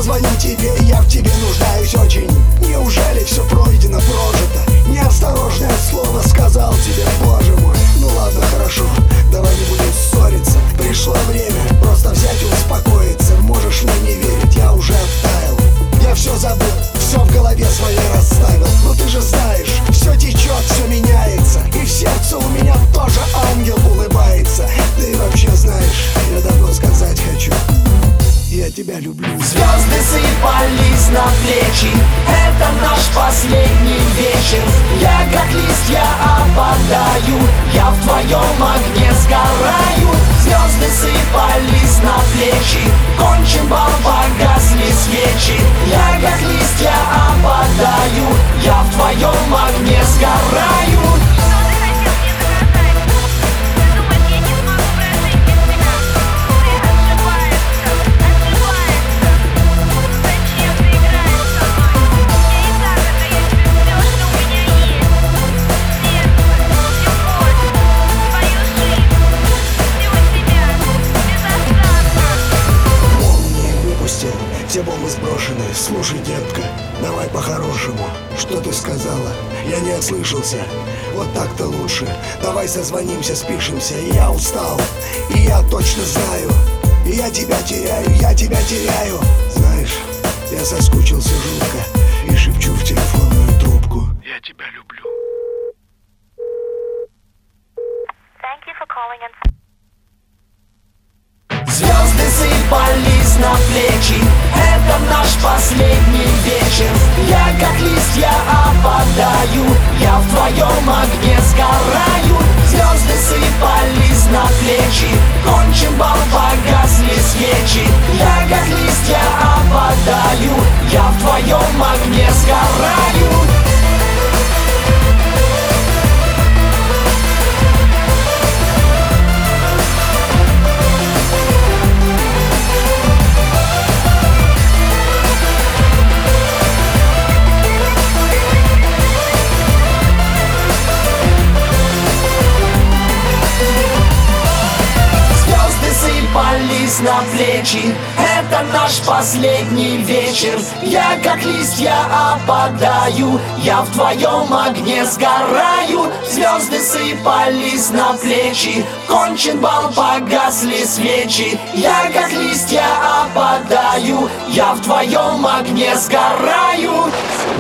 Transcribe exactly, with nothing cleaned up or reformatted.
звоню тебе, я в тебе нуждаюсь очень. Неужели все пройдено, прожито? Неосторожное слово сказал тебе, боже мой. Ну ладно, хорошо, давай не будем ссориться. Пришло время просто взять и успокоиться. Можешь мне не верить, я уже оттаял. Я все забыл, все в голове своей расставил. Но ты же знаешь, все течет, все меняется. И в сердце у меня тоже ангел улыбается. Ты вообще знаешь, я давно сказать хочу: я тебя люблю. Звезды сыпались на плечи, это наш последний вечер. Я как листья опадаю, я в твоем огне сгораю. Звезды сыпались на плечи, кончен бал, погасли свечи. Я как листья опадаю, я в твоем огне сгораю. Все бомбы сброшены. Слушай, детка, давай по-хорошему. Что ты сказала? Я не ослышался. Вот так-то лучше. Давай созвонимся, спишемся. Я устал, и я точно знаю. И я тебя теряю, я тебя теряю. Знаешь, я соскучился жутко и шепчу в телефонную трубку: я тебя люблю. Thank you for calling and... Звезды сыпались на плечи, это наш последний вечер. Я как листья опадаю, я в твоем огне сгораю. Звезды сыпались на плечи, кончен бал, погасли свечи. Я как листья опадаю, я в твоем огне сгораю. Сыпались на плечи, это наш последний вечер. Я как листья опадаю, я в твоем огне сгораю. Звезды сыпались на плечи, кончен бал, погасли свечи. Я как листья опадаю, я в твоем огне сгораю.